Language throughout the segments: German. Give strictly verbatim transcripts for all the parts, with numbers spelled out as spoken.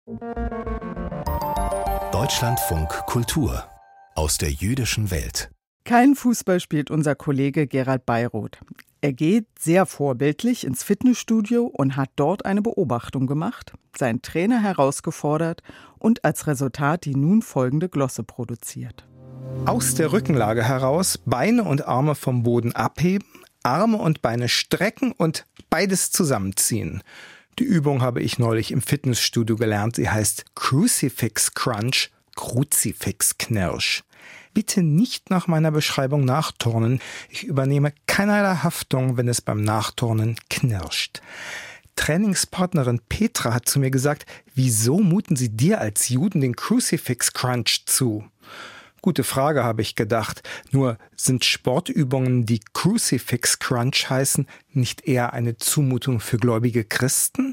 Deutschlandfunk Kultur aus der jüdischen Welt. Kein Fußball spielt unser Kollege Gerald Beiroth. Er geht sehr vorbildlich ins Fitnessstudio und hat dort eine Beobachtung gemacht, seinen Trainer herausgefordert und als Resultat die nun folgende Glosse produziert. Aus der Rückenlage heraus Beine und Arme vom Boden abheben, Arme und Beine strecken und beides zusammenziehen. Die Übung habe ich neulich im Fitnessstudio gelernt. Sie heißt Crucifix Crunch, Kruzifix Knirsch. Bitte nicht nach meiner Beschreibung nachturnen. Ich übernehme keinerlei Haftung, wenn es beim Nachturnen knirscht. Trainingspartnerin Petra hat zu mir gesagt, wieso muten Sie dir als Juden den Crucifix Crunch zu? Gute Frage, habe ich gedacht. Nur sind Sportübungen, die Crucifix Crunch heißen, nicht eher eine Zumutung für gläubige Christen?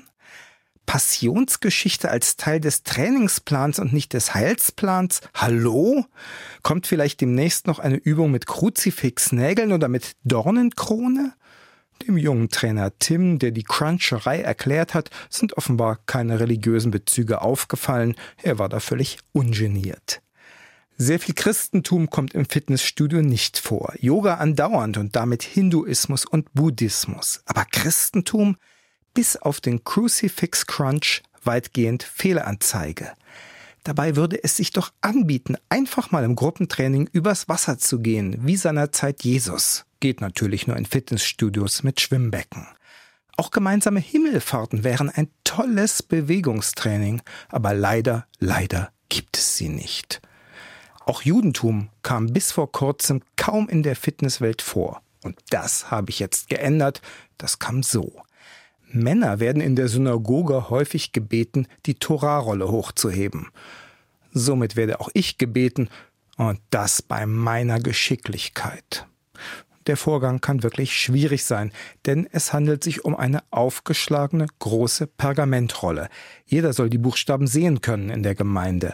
Passionsgeschichte als Teil des Trainingsplans und nicht des Heilsplans? Hallo? Kommt vielleicht demnächst noch eine Übung mit Kruzifixnägeln oder mit Dornenkrone? Dem jungen Trainer Tim, der die Cruncherei erklärt hat, sind offenbar keine religiösen Bezüge aufgefallen. Er war da völlig ungeniert. Sehr viel Christentum kommt im Fitnessstudio nicht vor. Yoga andauernd und damit Hinduismus und Buddhismus. Aber Christentum? Bis auf den Crucifix Crunch weitgehend Fehlanzeige. Dabei würde es sich doch anbieten, einfach mal im Gruppentraining übers Wasser zu gehen, wie seinerzeit Jesus. Geht natürlich nur in Fitnessstudios mit Schwimmbecken. Auch gemeinsame Himmelfahrten wären ein tolles Bewegungstraining, aber leider, leider gibt es sie nicht. Auch Judentum kam bis vor kurzem kaum in der Fitnesswelt vor. Und das habe ich jetzt geändert. Das kam so. Männer werden in der Synagoge häufig gebeten, die Torarolle hochzuheben. Somit werde auch ich gebeten, und das bei meiner Geschicklichkeit. Der Vorgang kann wirklich schwierig sein, denn es handelt sich um eine aufgeschlagene, große Pergamentrolle. Jeder soll die Buchstaben sehen können in der Gemeinde.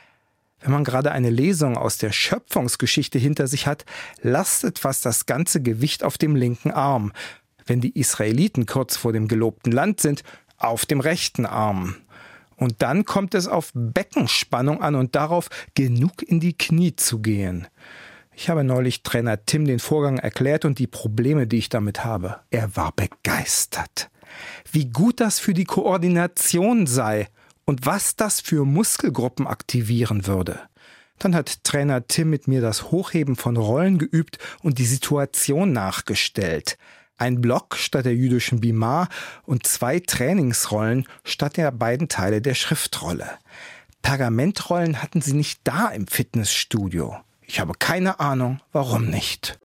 Wenn man gerade eine Lesung aus der Schöpfungsgeschichte hinter sich hat, lastet fast das ganze Gewicht auf dem linken Arm. Wenn die Israeliten kurz vor dem gelobten Land sind, auf dem rechten Arm. Und dann kommt es auf Beckenspannung an und darauf, genug in die Knie zu gehen. Ich habe neulich Trainer Tim den Vorgang erklärt und die Probleme, die ich damit habe. Er war begeistert. Wie gut das für die Koordination sei und was das für Muskelgruppen aktivieren würde. Dann hat Trainer Tim mit mir das Hochheben von Rollen geübt und die Situation nachgestellt. Ein Block statt der jüdischen Bima und zwei Trainingsrollen statt der beiden Teile der Schriftrolle. Pergamentrollen hatten sie nicht da im Fitnessstudio. Ich habe keine Ahnung, warum nicht.